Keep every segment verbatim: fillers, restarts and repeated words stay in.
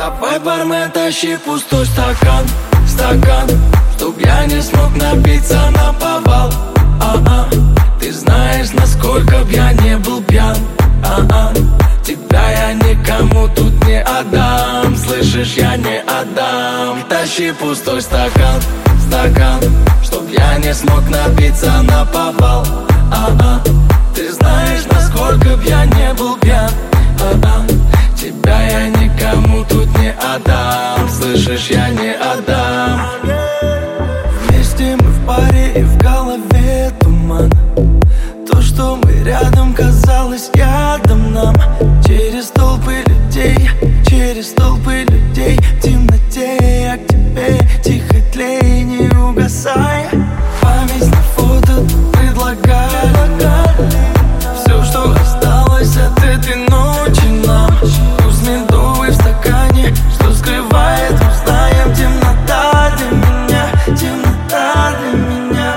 Давай, бармен, тащи пустой стакан, стакан, чтоб я не смог напиться наповал. А-а, ты знаешь, насколько б я не был пьян. А-а, тебя я никому тут не отдам. Слышишь, я не отдам. Тащи пустой стакан, стакан, чтоб я не смог напиться наповал. А-а, ты знаешь, насколько б я не был пьян. А-а, тебя я никому тут не отдам. Слышишь, я не отдам. Вместе мы в паре и в голове туман. То, что мы рядом, казалось ядом нам. Через толпы людей, через толпы людей, в темноте я к тебе тихо тлей, не угасай. Память на фото предлагай. Все, что осталось от этой ночи нам. Вкус медовый в стакане, что скрывает, узнаем. Темнота для меня, темнота для меня.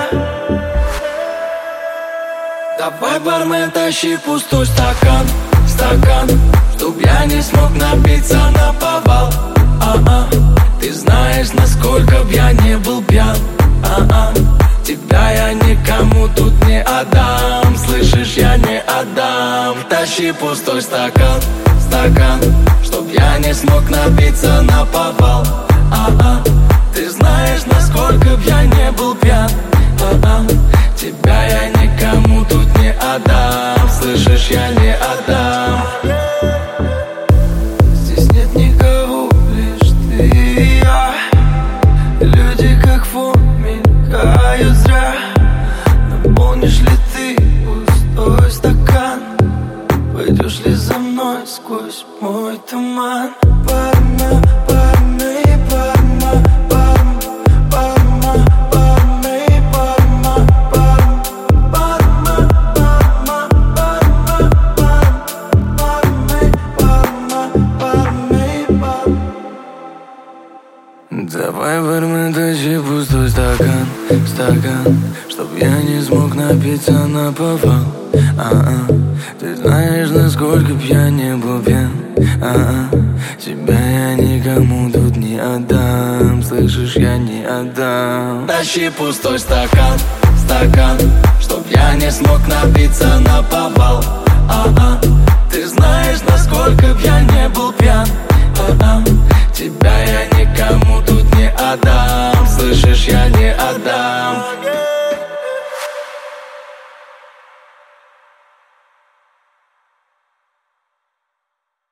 Давай, бармен, тащи пустой стакан, стакан, чтоб я не смог напиться наповал. А-а, ты знаешь, насколько б я не был пьян. А-а, тебя я никому тут не отдам. Слышишь, я не отдам. Тащи пустой стакан, стакан, чтоб я не смог напиться наповал. А-а, ты знаешь, насколько б я не был пьян. А-а, тебя я никому тут не отдам. Слышишь, я не отдам. Здесь нет никого, лишь ты и я. Люди как фон мелькают зря. Наполнишь ли ты пустой стакан? Пойдешь ли за мной сквозь мой туман? Парма, парма, парма, парма, парма, парма, парма, парма, парма, парма, парма. Давай, бармен, тащи пустой стакан, стакан, чтоб я не смог напиться наповал. А-а, ты знаешь, насколько б я не был пьян. А-а, тебя я никому тут не отдам. Слышишь, я не отдам. Тащи пустой стакан, стакан, чтоб я не смог напиться наповал. А-а, ты знаешь, насколько б я не был пьян. А-а, тебя я никому тут не отдам.